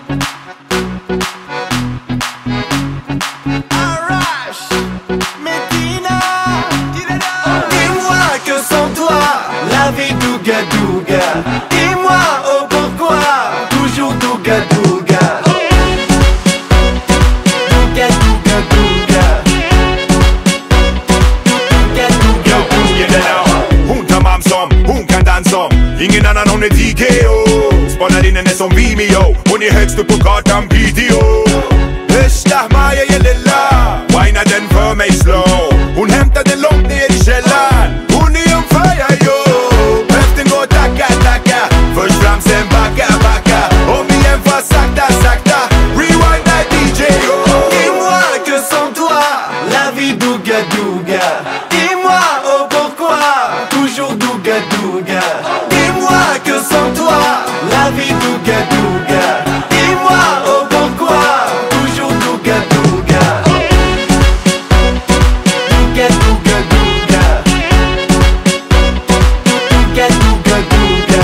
La vie douga douga. Dis-moi oh pourquoi toujours douga douga. Douga douga douga. Douga douga douga. Hon tar mamsom, hon kan dansa. Ingen annan, hon är DKO. Spanar in henne som Vimeo. Hon är högst upp på gatan Piteå. Värsta Maja är lilla. Wina den för mig slow. Hon hämtade långt ner i källaren. Hon är on fire yo. Höften går tacka tacka. Först fram sen backa backa. Om igen fast sakta sakta. Rewind that DJ yo. Dis-moi que sans toi la vie douga douga. Dis-moi oh pourquoi toujours douga douga. Dis-moi que sans toi la vie douga douga. Dis-moi oh pourquoi toujours douga douga. Douga douga douga. Douga douga douga.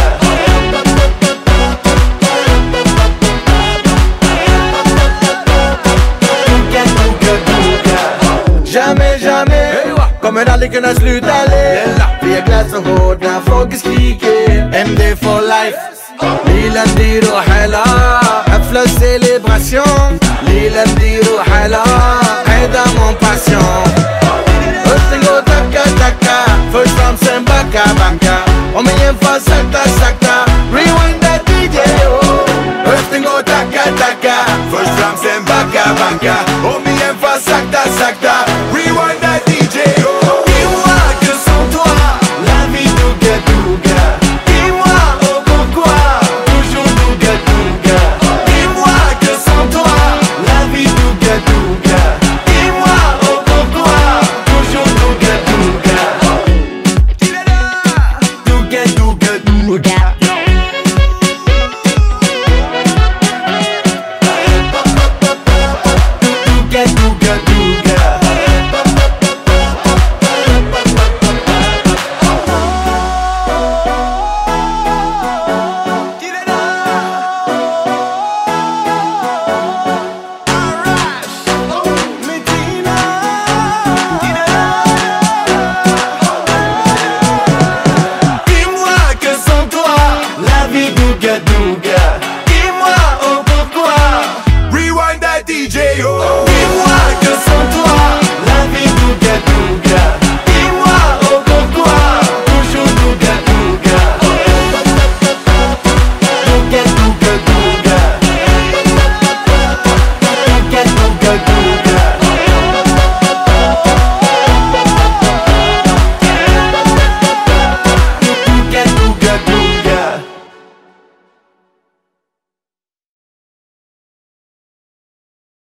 Douga douga douga. Jamais, jamais kommer aldrig kunna sluta le. Vi är glatt så hårda, folk skriker MD for life. Lila Diro Hala Afla célébration. Lila Diro Hala Aida mon passion. Höften går tacka tacka. Först fram sen backa backa. Om igen fast sakta sakta. Rewind that DJ oh. Höften går tacka tacka. Först fram sen backa backa.